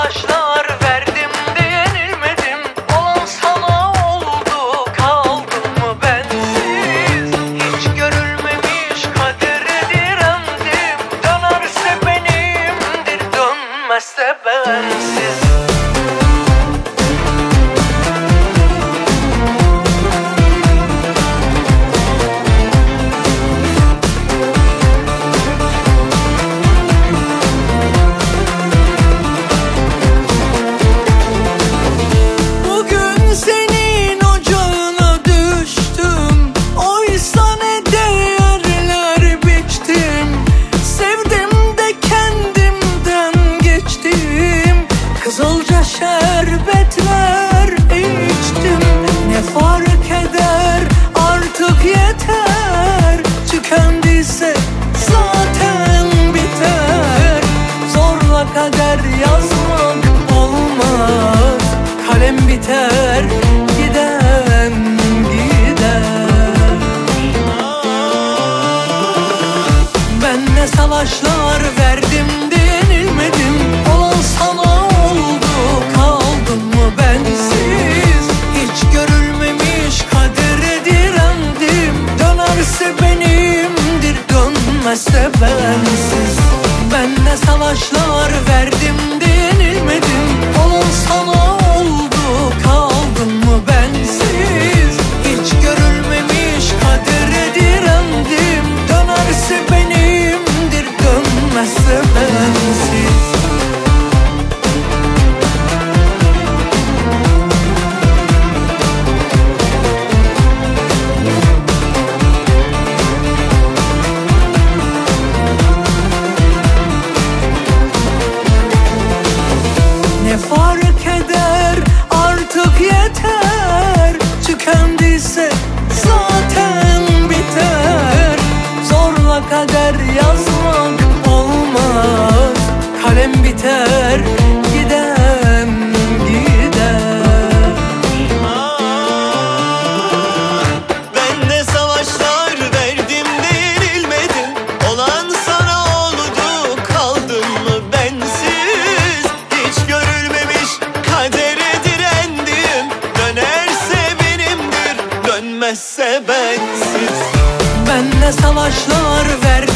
savaşlar verdim de yenilmedim. Olan sana oldu, kaldım mı bensiz? Hiç görülmemiş kadere direndim. Dönerse benimdir, dönmezse bensiz. Kızılca şerbetler içtim. Ne fark eder, artık yeter. Tükendiyse zaten biter. Zorla kader yazmak olmaz. Kalem biter, giden gider. Ben ne savaşlar verdim de yenilmedim. Olan sana benimdir, dönmezse bensiz. Ben ne savaşlar verdim de yenilmedim. Olan sana oldu, kaldım mı bensiz? Hiç görülmemiş kadere direndim. Dönerse benimdir, dönmezse bensiz. Ne fark eder, artık yeter. Tükendiyse zaten biter. Zorla kader yazmak olmaz. Kalem biter, giden gider. Ben ne savaşlar verdim de yenilmedim. Olan sana oldu, kaldın mı bensiz? Hiç görülmemiş kadere direndim. Dönerse benimdir, dönmezse bensiz. Ben ne savaşlar verdim